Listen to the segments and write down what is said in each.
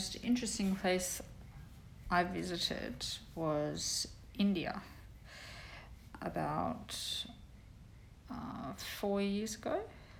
Most interesting place I visited was India about 4 years ago.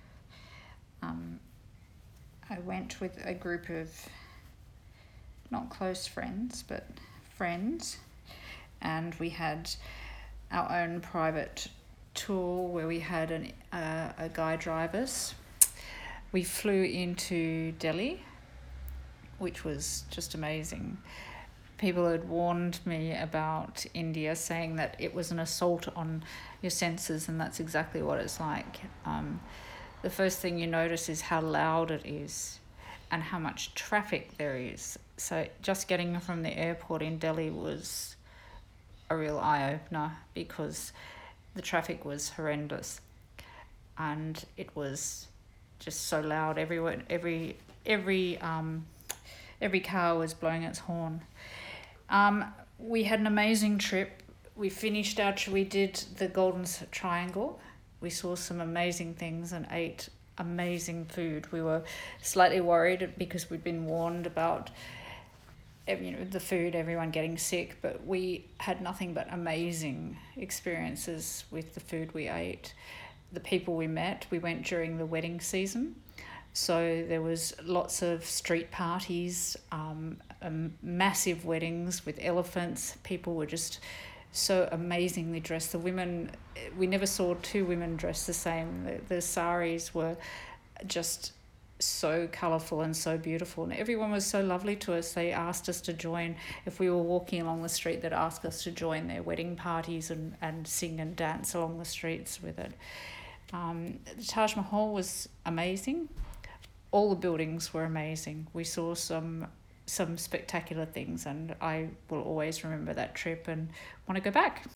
I went with a group of not close friends, but friends, and we had our own private tour where we had a guide drive us. We flew into Delhi, which was just amazing. People had warned me about India, saying that it was an assault on your senses, and that's exactly what it's like. The first thing you notice is how loud it is and how much traffic there is. So just getting from the airport in Delhi was a real eye-opener because the traffic was horrendous and it was just so loud everywhere. Every car was blowing its horn. We had an amazing trip. We did the Golden Triangle. We saw some amazing things and ate amazing food. We were slightly worried because we'd been warned about the food, everyone getting sick, but we had nothing but amazing experiences with the food we ate. The people we met, we went during the wedding season. So there was lots of street parties, massive weddings with elephants. People were just so amazingly dressed. The women, we never saw two women dressed the same. The saris were just so colourful and so beautiful, and everyone was so lovely to us. They asked us to join. If we were walking along the street, they'd ask us to join their wedding parties and sing and dance along the streets with it. The Taj Mahal was amazing. All the buildings were amazing. We saw some spectacular things, and I will always remember that trip and want to go back.